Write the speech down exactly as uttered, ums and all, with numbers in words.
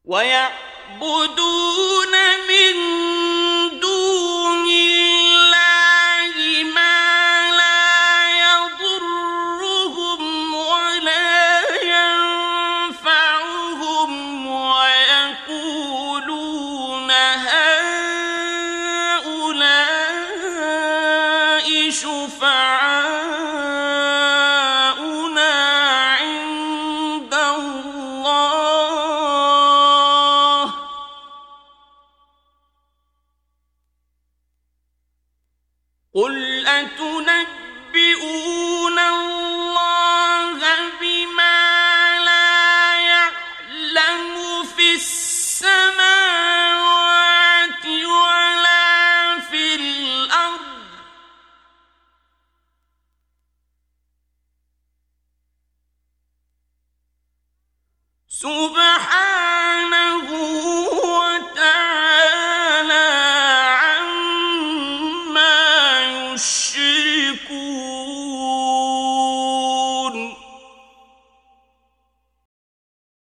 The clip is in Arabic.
ويعبدون من دون الله ما لا يضرهم ولا ينفعهم ويقولون هؤلاء شفعاؤنا عند الله قل أتنبئون الله بما لا يعلم في السماوات ولا في الأرض سبحانه